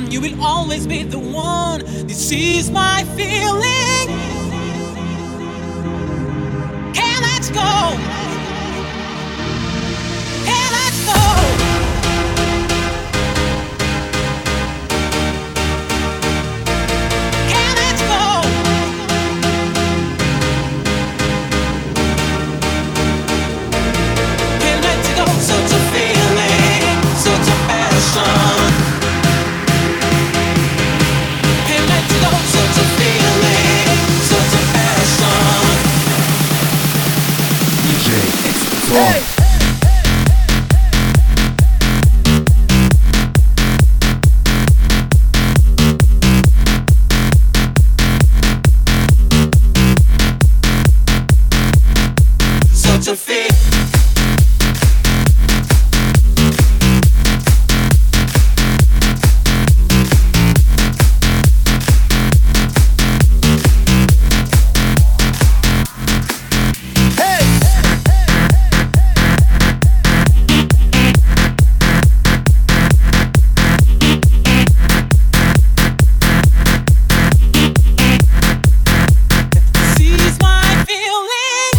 You will always be the one. This is my feeling. Can't let go. Can't let go. Can't let go. Can't let go. Such a feeling, such a passion. Can't let go. Such a feeling, such a passion. DJ X4. Hey! Such a feeling. Seize my feeling.